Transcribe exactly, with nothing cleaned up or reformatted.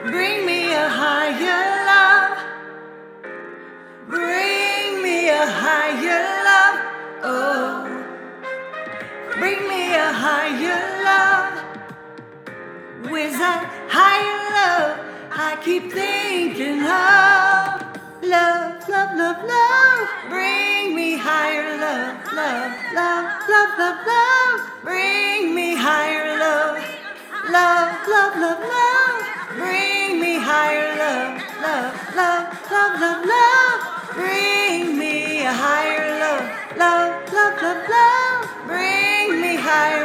Bring me a higher love. Bring me a higher love. Oh, bring me a higher love. With a higher love, I keep thinking of love, love, love, love. Bring me higher love, love, love, love, love, love. Bring me higher love, love, love, love, love. Bring me higher love, love, love, love, love, love. Bring me a higher love, love, love, love, love. Bring me higher